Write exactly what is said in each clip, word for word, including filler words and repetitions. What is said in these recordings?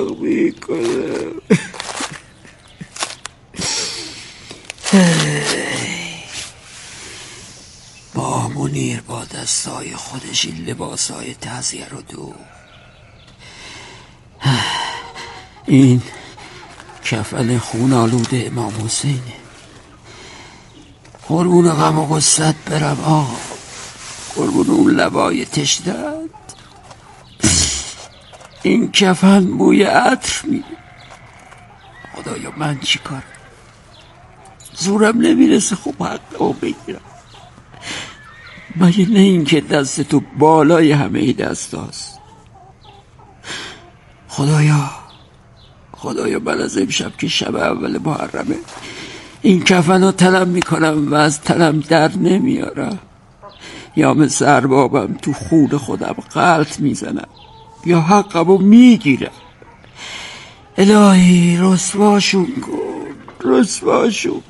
اشتیاق میکنم. با منیر با دستای خودش این لباسای تعزیه رو دو. این کفن خون آلوده امام حسینه. قربون غم و غصت برم آقا، قربون اون لبای تشنه‌ت. این کفن بوی عطر میده. خدایا من چی کارم؟ زورم نمیرسه خب حقمو بگیرم. مگه نه این که دست تو بالای همه ای دست هست؟ خدایا خدایا من از امشب که شب اول محرمه این کفن رو طلب میکنم و از طلب در نمیارم. یا مثل اربابم تو خون خودم غلط میزنم یا حقمو میگیرم. الهی رسواشون کن، رسواشون کن.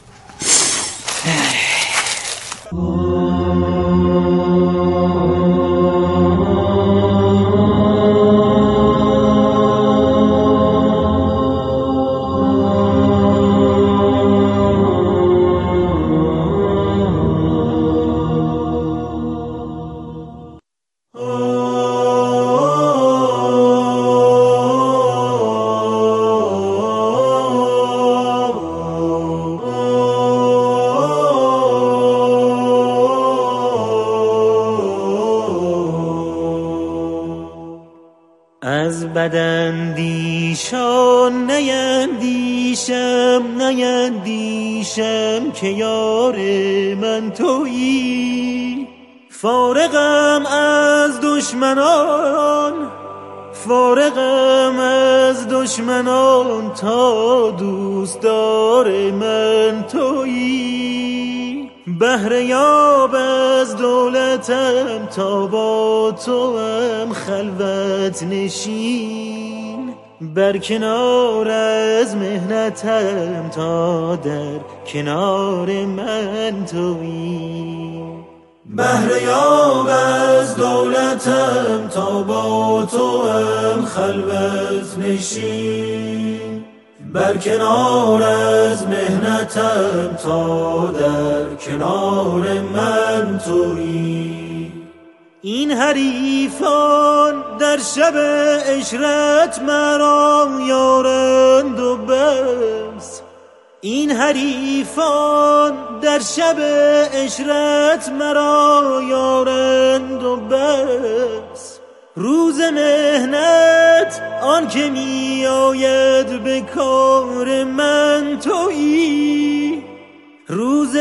بداندیشان نیندیشم نیندیشم که یار من تویی. فارغم از دشمنان فارغم از دشمنان تا دوستدار من تویی. بهره یاب از دولتم تا با تو هم خلوت نشین. بر کنار از مهنتم تا در کنار من تویی. بهره یاب از دولتم تا با تو هم خلوت نشین. بر کنار از مهنتم تا در کنار من تویی. این حریفان در شب عشرت مرا یارند و بس. این حریفان در شب عشرت مرا یارند و بس. روز مهنت آن که می آید به کار من تویی. روز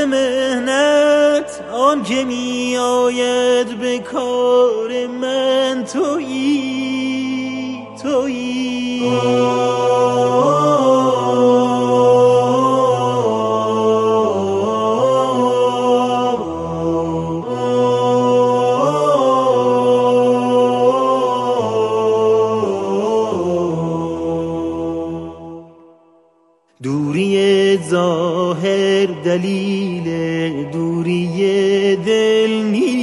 مهنت آن که می آید به کار من تویی تویی. ظاهر دلیل دوری دل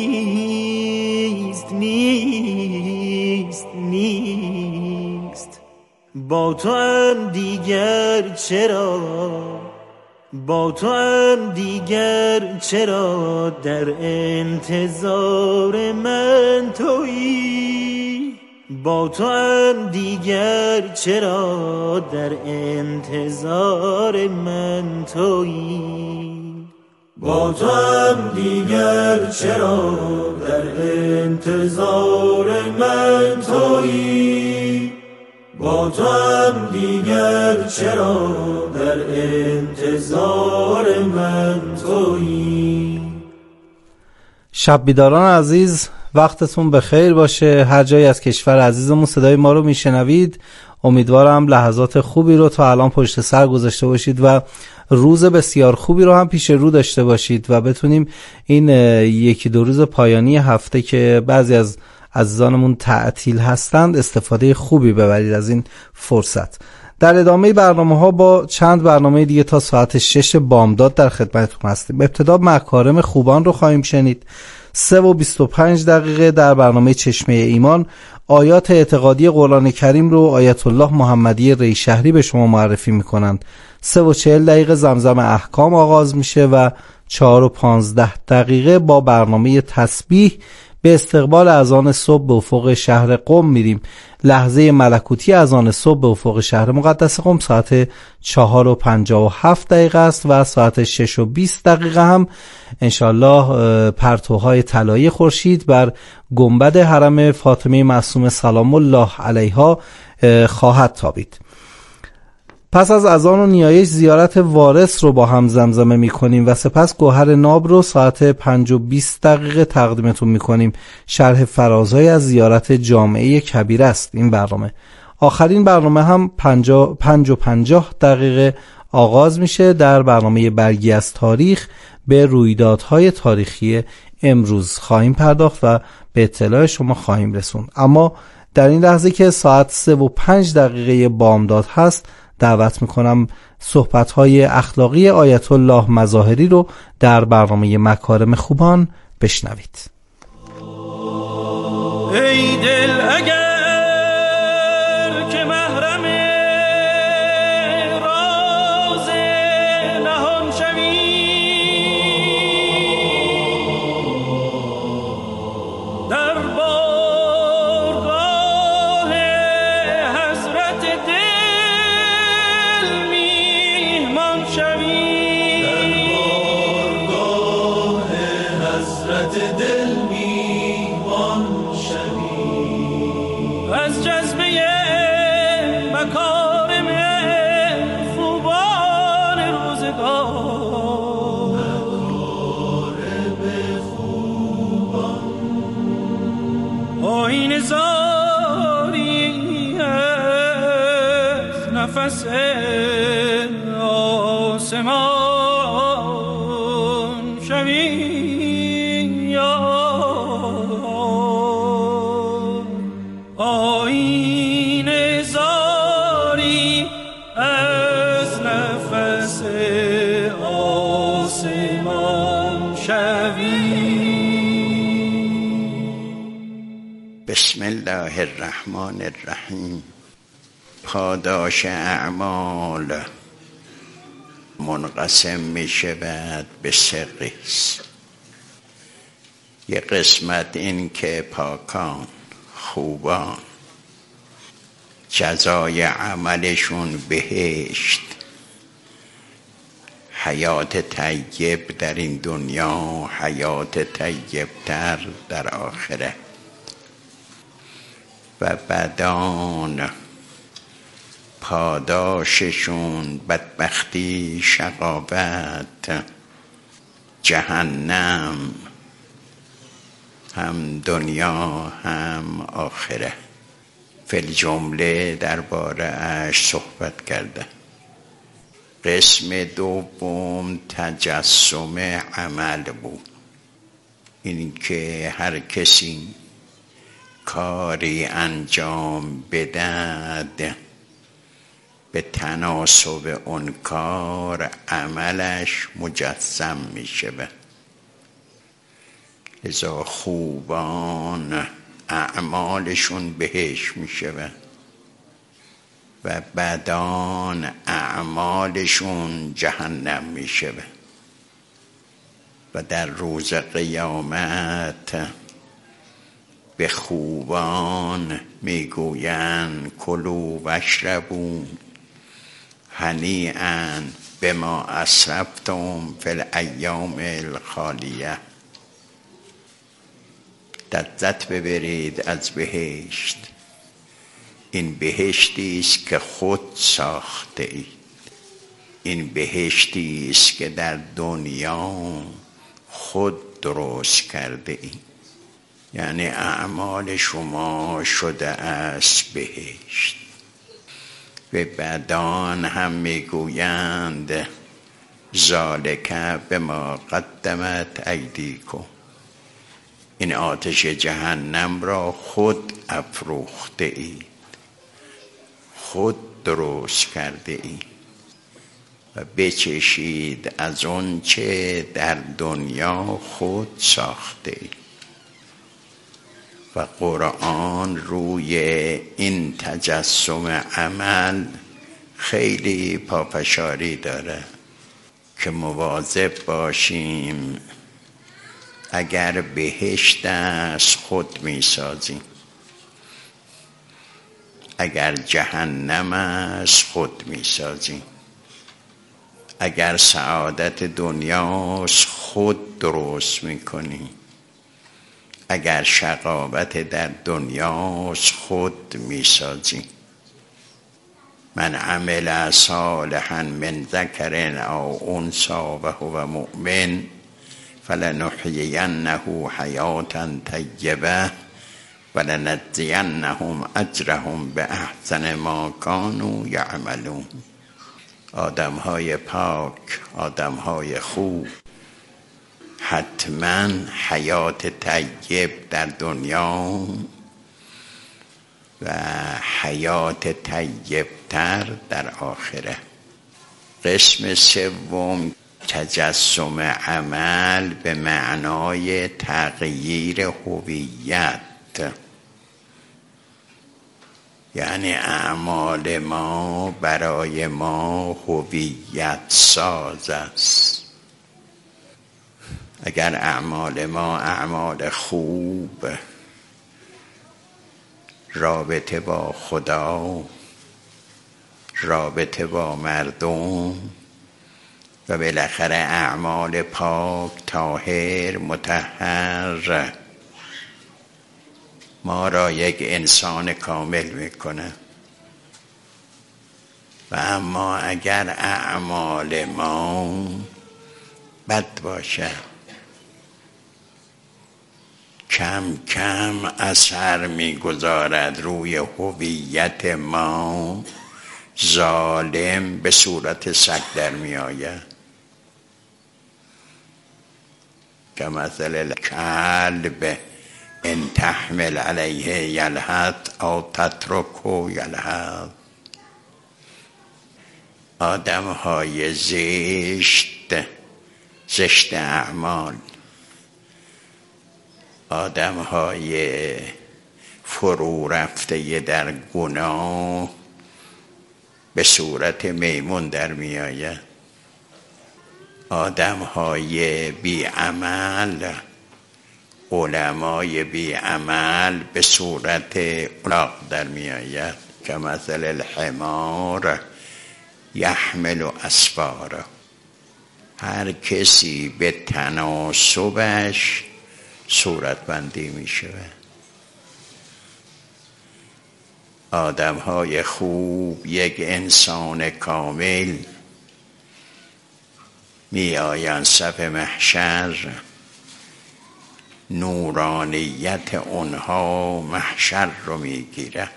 نیست نیست نیست. با تو هم دیگر چرا با تو هم دیگر چرا در انتظار من تویی. با تو هم دیگر چرا در انتظار من تویی. با تو هم دیگر چرا در انتظار من تویی. با تو هم دیگر چرا در انتظار من تویی. شب بیداران عزیز، وقتتون بخیر باشه. هر جایی از کشور عزیزمون صدای ما رو میشنوید، امیدوارم لحظات خوبی رو تا الان پشت سر گذاشته باشید و روز بسیار خوبی رو هم پیش رو داشته باشید و بتونیم این یکی دو روز پایانی هفته که بعضی از عزیزانمون تعطیل هستند استفاده خوبی ببرید از این فرصت. در ادامه برنامه ها با چند برنامه دیگه تا ساعت شش بامداد در خدمتتون هستیم. ابتدا مکارم خوبان رو خواهیم شنید. سه و بیست و پنج دقیقه در برنامه چشمه ایمان آیات اعتقادی قرآن کریم رو آیت الله محمدی ریشهری به شما معرفی میکنند. سه و چهل دقیقه زمزم احکام آغاز میشه و چهار و پانزده دقیقه با برنامه تسبیح به استقبال اذان صبح به افق شهر قم میریم. لحظه ملکوتی اذان صبح به افق شهر مقدس قم ساعت چهار و پنجاه و هفت دقیقه است و ساعت شش و بیست دقیقه هم انشالله پرتوهای طلایی خورشید بر گنبد حرم فاطمه معصومه سلام الله علیها خواهد تابید. پس از اذان و نیایش زیارت وارث رو با هم زمزمه می کنیم و سپس گوهر ناب رو ساعت پنج و بیست دقیقه تقدیمتون می کنیم. شرح فرازهای از زیارت جامعه کبیر است این برنامه. آخرین برنامه هم پنج و پنجاه دقیقه آغاز میشه. در برنامه برگی از تاریخ به رویدادهای تاریخی امروز خواهیم پرداخت و به اطلاع شما خواهیم رسوند. اما در این لحظه که ساعت سه و پنج دقیقه بامداد هست، دعوت میکنم صحبت‌های اخلاقی آیت الله مظاهری رو در برنامه مکارم خوبان بشنوید. ای دل اگر که محرم راز نهان شوی، در بارگاه حضرت دل میهمان شوی، در بارگاه حضرت دل میهمان شوی، از جذبه مکارم خوبان روزگار، مکارم خوبان آیین زاری از نفس آسمان شوی، آیین زاری از نفس آسمان شوی. بسم الله الرحمن الرحیم. پاداش اعمال منقسم می شود به سه قسم. یک قسمت این که پاکان خوبان جزای عملشون بهشت، حیات طیب در این دنیا، حیات طیبتر در آخرت. و بدان پاداششون بدبختی، شقاوت، جهنم، هم دنیا هم آخره. فی الجمله درباره اش صحبت کرده. قسم دوم تجسم عمل بود. این که هر کسی کاری انجام بدهد، به تناسب اون کار عملش مجسم می شود. لذا خوبان اعمالشون بهش می شود و بدان اعمالشون جهنم می شود. و در روز قیامت به خوبان میگویند کلوا واشربوا هنیئا بما اسرفتم فی الایام الخالیه. لذت ببرید از بهشت. این بهشتی است که خود ساخته اید. این بهشتی است که در دنیا خود درست کرده اید. یعنی اعمال شما شده است بهشت. و بدان هم میگویند ذالک بما قدمت ایدیکم. این آتش جهنم را خود افروخته اید، خود درست کرده اید و بچشید از اون چه در دنیا خود ساخته اید. و قرآن روی این تجسم عمل خیلی پافشاری داره که مواظب باشیم اگر بهشت است خود می سازیم، اگر جهنم است خود می سازیم، اگر سعادت دنیاست خود درست می کنیم، اگر شقاوت در دنیاست خود می سازیم. من عمل صالحا من ذکر او انثی و هو مؤمن فلنحیینه حیاتا طیبه ولنجزینهم اجرهم باحسن ما کانوا یعملون. آدم های پاک، آدم های خوب حتما حیات طیب در دنیا و حیات طیبتر در آخره. قسم سوم تجسم عمل به معنای تغییر هویت، یعنی اعمال ما برای ما هویت ساز است. اگر اعمال ما اعمال خوب، رابطه با خدا، رابطه با مردم و بالاخره اعمال پاک طاهر مطهر ما را یک انسان کامل میکنه. و اما اگر اعمال ما بد باشه، کم کم اثر میگذارد روی هویت ما، ظالم به صورت سگ در میآید. کمثل الکلب ان تحمل علیه یلهث او تترکه یلهث. آدم های زشت، زشت اعمال، آدم های فرو رفته در گناه به صورت میمون در می آید. آدم های بی عمل، علمای بی عمل به صورت الاغ در می آید. که مثل الحمار یحمل اسفارا. هر کسی به تناسبش صورت بندی می شود. آدم های خوب، یک انسان کامل می آیند صف محشر، نورانیت اونها محشر رو می گیره.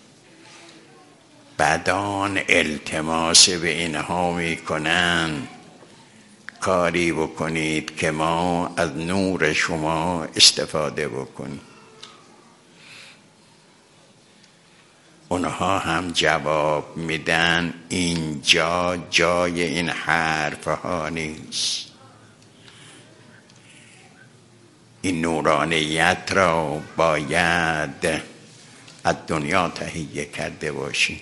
بدان التماس به اینها می کنند کاری بکنید که ما از نور شما استفاده بکنیم. اونها هم جواب میدن اینجا جای این حرف ها نیست. این نورانیت را باید از دنیا تهیه کرده باشی.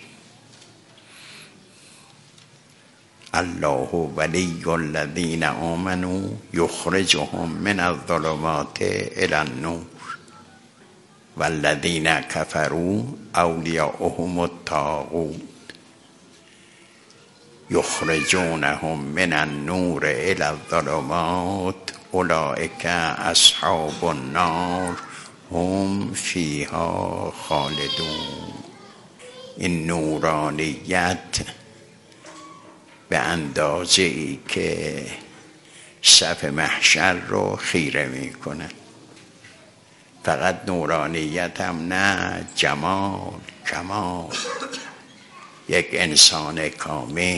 الله ولی الذین آمنوا یخرجهم من الظلمات الی النور والذین کفروا اولیاؤهم الطاغوت یخرجونهم من النور الی الظلمات اولئک اصحاب النار هم فیها خالدون. این نورانیت به اندازه ای که صف محشر رو خیره میکنه. فقط نورانیت هم نه، جمال، کمال. یک انسان کامل،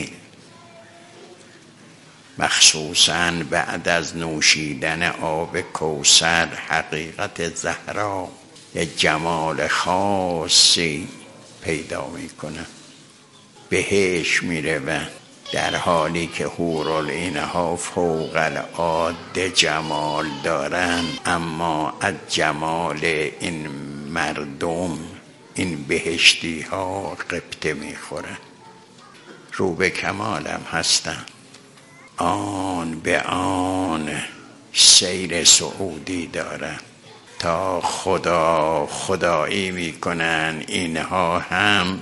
مخصوصاً بعد از نوشیدن آب کوثر، حقیقت زهرا، یک جمال خاصی پیدا میکنه. بهش میره و در حالی که حورالعین‌ها فوق العاده جمال دارن، اما از جمال این مردم این بهشتی ها قبطه میخورن، رو به کمالم هستن، آن به آن سیر سعودی دارن، تا خدا خدایی میکنن. اینها هم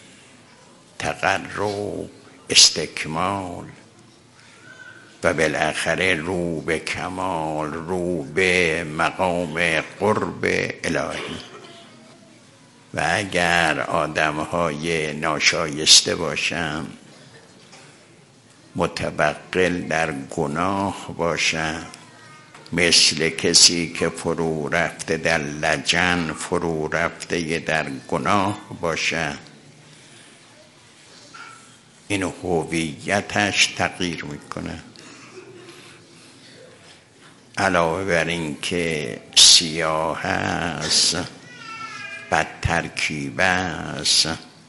تقرب، استکمال و بالاخره رو به کمال، رو به مقام قرب الهی. و اگر آدم‌های ناشایسته باشن، متبقل در گناه باشن، مثل کسی که فرو رفته در لجن، فرو رفته در گناه باشن، این هویتش تغییر میکنه. علاوه بر این که سیاه است، بد ترکیب است.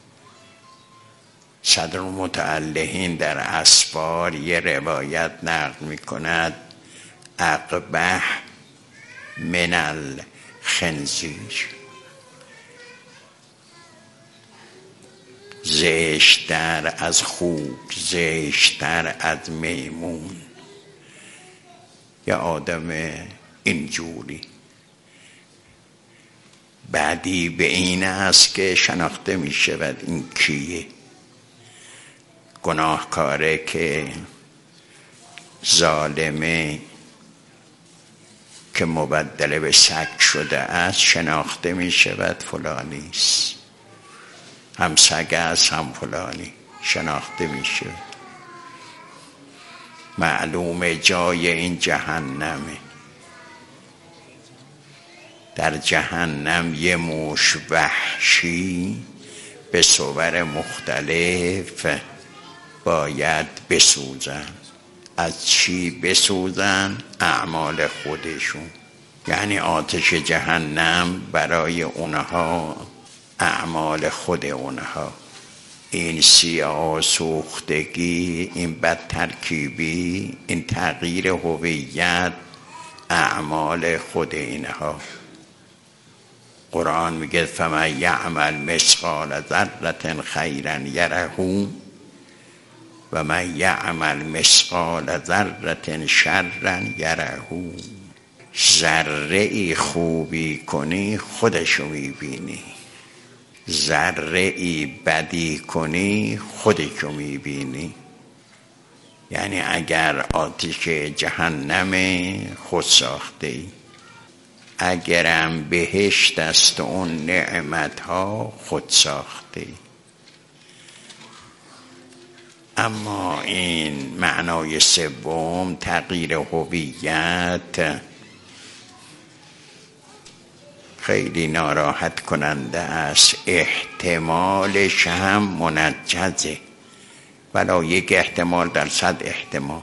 صدرالمتعلحین در اسفار یه روایت نقل میکند اقبح من الخنزیر، زشتر از خوک، زشتر از میمون. یه آدم اینجوری بعدی به این است که شناخته می شود این کیه. گناهکاره که ظالمه که مبدل به سگ شده است، شناخته می شود فلانی است، هم سگ است هم فلانی، شناخته می شود. معلوم جای این جهنمه. در جهنم یه موش وحشی به صور مختلف باید بسوزن. از چی بسوزن؟ اعمال خودشون. یعنی آتش جهنم برای اونها اعمال خود اونها. این سیاه سوختگی، این بد ترکیبی، این تغییر هویت اعمال خود اینها. قرآن میگه فمن یعمل مثقال ذره خیرا یره و من یعمل مثقال ذره شرا یره. ذره ای خوبی کنی خودشو میبینی، ذره ای بدی کنی خودشو میبینی. یعنی اگر آتش جهنم خود ساخته ای، اگرم بهشت است اون نعمتها خود ساخته ای. اما این معنای سوم، تغییر هویت، خیلی ناراحت کننده است. احتمالش هم منجزه، ولی یک احتمال در صد احتمال.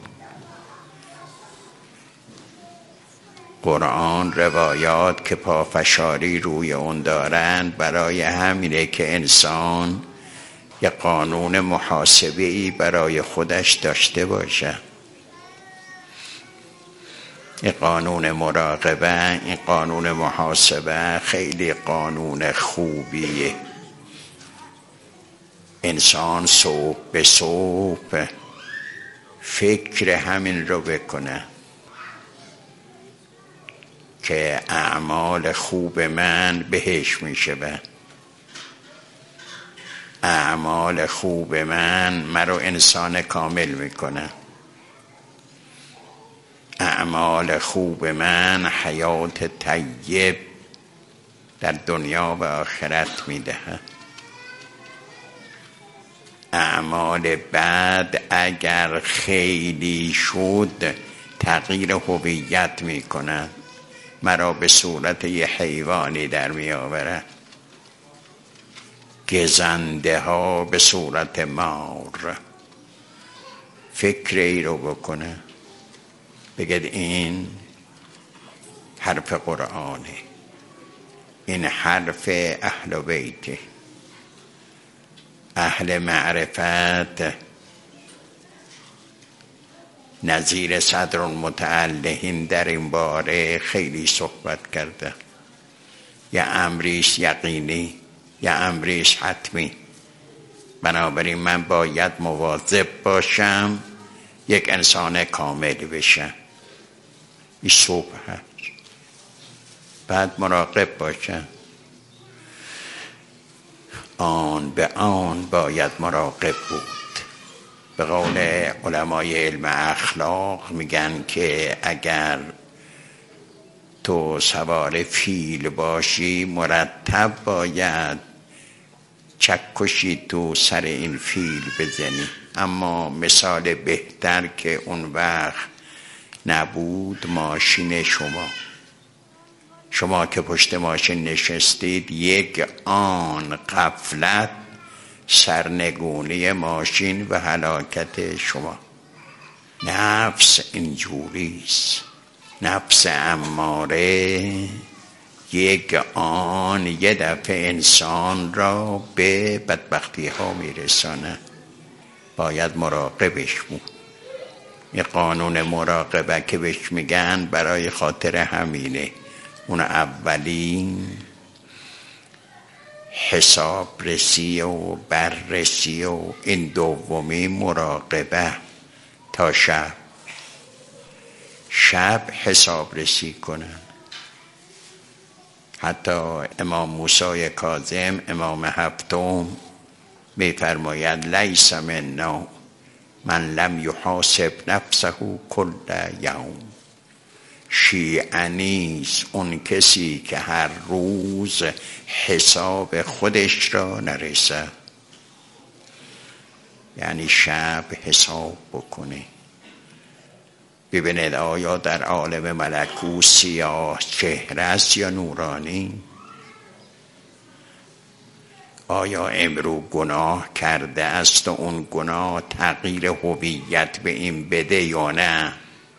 قرآن روایات که پافشاری روی اون دارند برای همینه که انسان یه قانون محاسبه‌ای برای خودش داشته باشه. این قانون مراقبه، این قانون محاسبه خیلی قانون خوبیه. انسان صبح به صبح فکر همین رو بکنه که اعمال خوب من بهش میشه، اعمال خوب من مرا انسان کامل میکنه، اعمال خوب من حیات طیب در دنیا و آخرت میده. اعمال بد اگر خیلی شد تغییر هویت میکنه، مرا به صورت یه حیوانی در میآورد. گزنده ها به صورت مار. فکر ای رو بکنه، بگید این حرف قرآنه، این حرف اهل بیته. اهل معرفت نظیر صدرالمتعلحین در این باره خیلی صحبت کرده. یا امریست یقینی یا امریست حتمی. بنابراین من باید مواظب باشم یک انسان کامل بشم. این صبح هست. بعد مراقب باشم. آن به آن باید مراقب بود. به قول علمای علم اخلاق میگن که اگر تو سوار فیل باشی مرتب باید چکشی تو سر این فیل بزنی. اما مثال بهتر که اون وقت نبود ماشین شما. شما که پشت ماشین نشستید یک آن غفلت سرنگونی ماشین و هلاکت شما. نفس اینجوریست. نفس اماره یک آن یه دفعه انسان را به بدبختی ها میرسانه. باید مراقبش بود. یه قانون مراقبه که بهش میگن برای خاطر همینه. اون اولین حساب رسی و بررسی و این دومی مراقبه تا شب. شب حساب رسی کنن. حتی امام موسی کاظم امام هفتم میفرماید لیس منا من لم یحاسب نفسه کل یوم. شیعه نیست اون کسی که هر روز حساب خودش را نرسد. یعنی شب حساب بکنه. ببینید آیا در عالم ملکوت سیاه چهره است یا نورانی؟ آیا امرو گناه کرده است و اون گناه تغییر هویت به این بده یا نه؟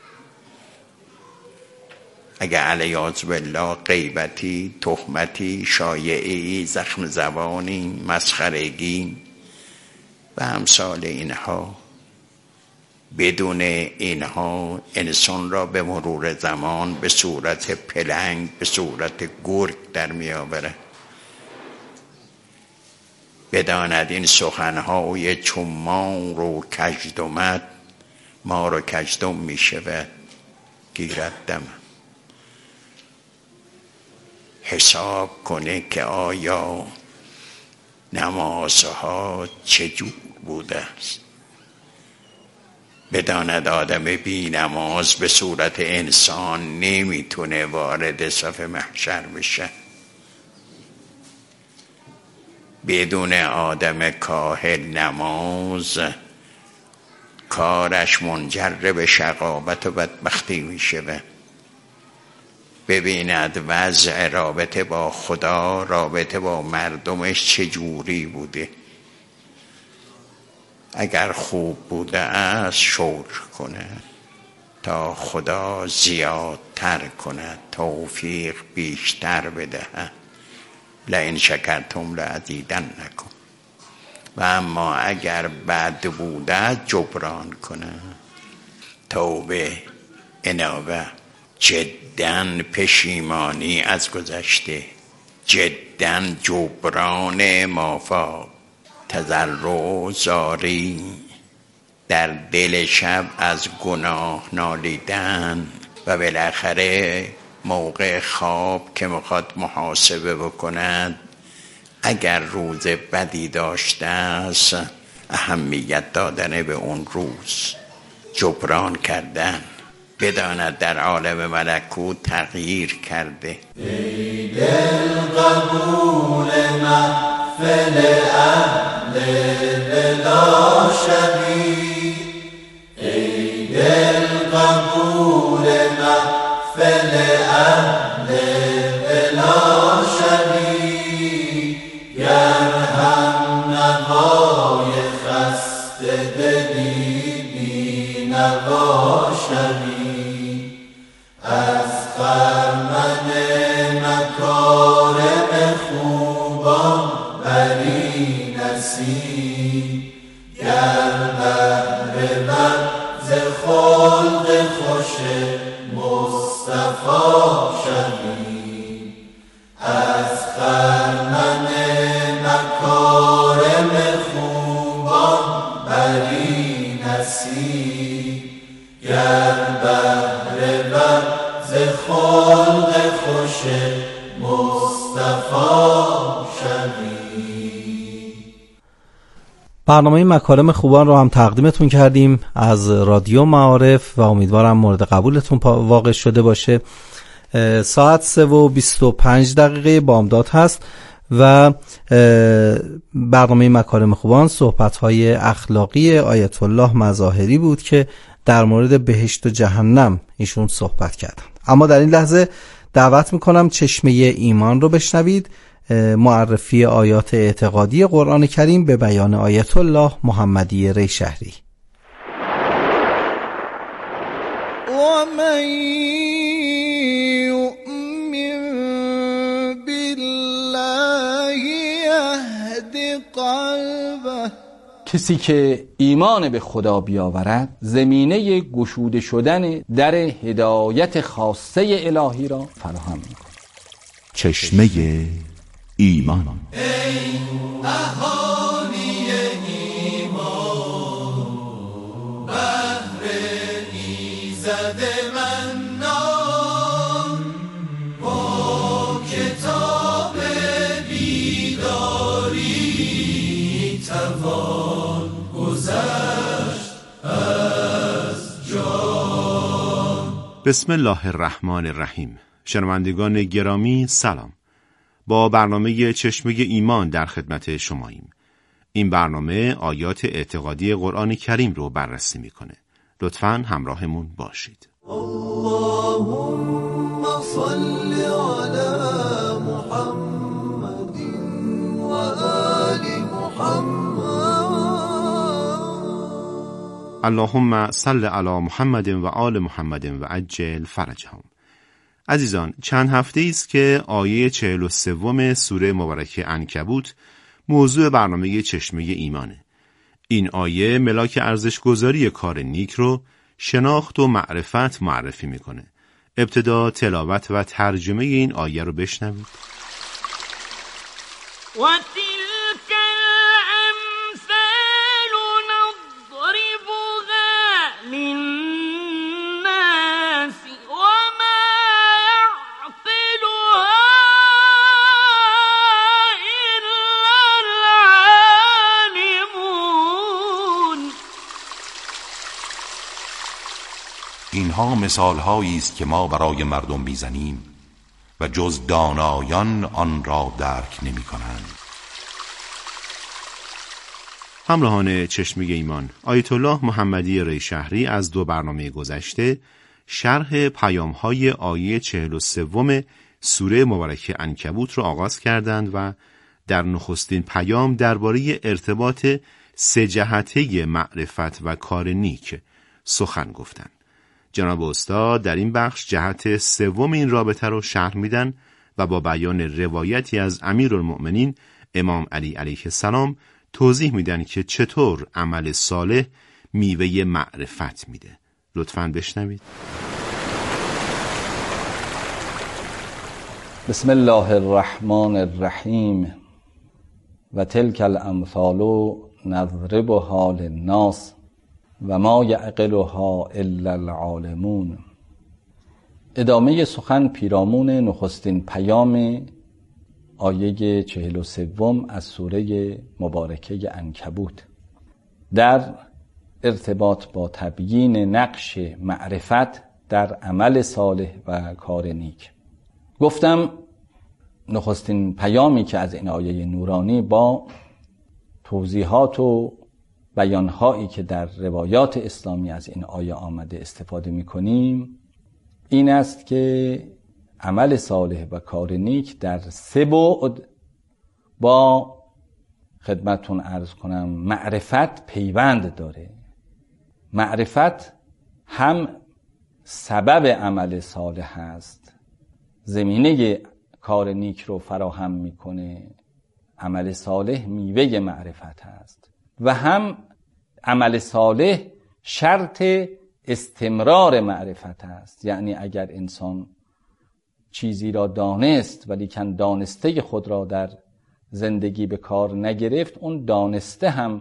اگر علیاذ بالله غیبتی، تهمتی، شایعی، زخم زبانی، مسخرگی و امثال اینها، بدون اینها انسان را به مرور زمان به صورت پلنگ، به صورت گرگ در می آورد. بداند این سخنهای چون ما رو کژدمد ما رو کژدم می شود گیرد دم. حساب کنه که آیا نمازها چجور بوده است. بداند آدم بی نماز به صورت انسان نمیتونه وارد صف محشر بشه. بدون آدم کاهل نماز کارش منجر به شقاوت و بدبختی میشه. ببیند وضع رابطه با خدا، رابطه با مردمش چجوری بوده. اگر خوب بوده است شکر کنه تا خدا زیادتر کنه، توفیق بیشتر بده. لئن شکرتم لازیدنکم. و اما اگر بد بوده جبران کنه. توبه، انابه، جداً پشیمانی از گذشته، جداً جبران مافا، تضرع زاری، در دل شب از گناه نالیدن و بالاخره موقع خواب که میخواد محاسبه بکند اگر روز بدی داشته است اهمیت دادن به اون روز، جبران کردن. بداند در عالم ملکوت تغییر کرده. ای دل قبول محفل اهل بلا شبی، ای دل قبول محفل اهل بلا شبی، گر هم نوای خسته دلی بی نوا شبی، از خرمن مکارم خوبان بری نصیب، گر بهره ور ز خلق خوش مصطفی شوی، از نسی گر بهر وعظ خلق خوش مصطفی شوی. برنامه مکارم خوبان رو هم تقدیمتون کردیم از رادیو معارف و امیدوارم مورد قبولتون واقع شده باشه. ساعت سه و بیست و پنج دقیقه بامداد هست و برنامه مکارم خوبان صحبت‌های اخلاقی آیت الله مظاهری بود که در مورد بهشت و جهنم ایشون صحبت کردن. اما در این لحظه دعوت میکنم چشمه ایمان رو بشنوید، معرفی آیات اعتقادی قرآن کریم به بیان آیت الله محمدی ریشهری. و من یؤمن بالله یهد قلبه، کسی که ایمان به خدا بیاورد زمینه گشوده شدن در هدایت خاصه الهی را فراهم می‌کند. چشمه ایمان. ای اهالی ایمان بهر ایزد منان با کتاب بیداری توان گذشت از جان. بسم الله الرحمن الرحیم. شنوندگان گرامی سلام. با برنامه چشمه ایمان در خدمت شماییم. این برنامه آیات اعتقادی قرآن کریم رو بررسی میکنه. لطفاً همراهمون باشید. اللهم صل علی محمد و آل محمد. اللهم صل علی محمد و آل محمد و عجل فرجهم. عزیزان، چند هفته است که آیه چهل و سوم سوره مبارکه عنکبوت موضوع برنامه چشمه ایمانه. این آیه ملاک ارزش‌گذاری کار نیک رو شناخت و معرفت معرفی میکنه. ابتدا تلاوت و ترجمه این آیه رو بشنوید. و تلک الامثال نضربها للناس وما يعقلها الا العالمون. اینها مثال هایی است که ما برای مردم میزنیم و جز دانایان آن را درک نمی کنند. همراهان چشمه ایمان، آیت الله محمدی ریشهری از دو برنامه گذشته شرح پیام‌های آیه چهل و سوم سوره مبارکه عنکبوت را آغاز کردند و در نخستین پیام درباره ارتباط سه جهته معرفت و کار نیک سخن گفتند. جناب استاد در این بخش جهت سوم این رابطه رو شرح میدن و با بیان روایتی از امیرالمؤمنین امام علی علیه السلام توضیح میدن که چطور عمل صالح میوه معرفت میده. لطفاً بشنوید. بسم الله الرحمن الرحیم. و تلک الامثال نضربها للناس و ما یعقلها الا العالمون. ادامه سخن پیرامون نخستین پیام آیه چهل و سوم از سوره مبارکه عنکبوت در ارتباط با تبیین نقش معرفت در عمل صالح و کار نیک. گفتم نخستین پیامی که از این آیه نورانی با توضیحات و بیانهایی که در روایات اسلامی از این آیه آمده استفاده می‌کنیم این است که عمل صالح و کار نیک در سه بعد با خدمتون عرض کنم معرفت پیوند داره. معرفت هم سبب عمل صالح است، زمینه کار نیک رو فراهم میکنه. عمل صالح میوه معرفت است و هم عمل صالح شرط استمرار معرفت است. یعنی اگر انسان چیزی را دانست ولیکن دانسته خود را در زندگی به کار نگرفت، اون دانسته هم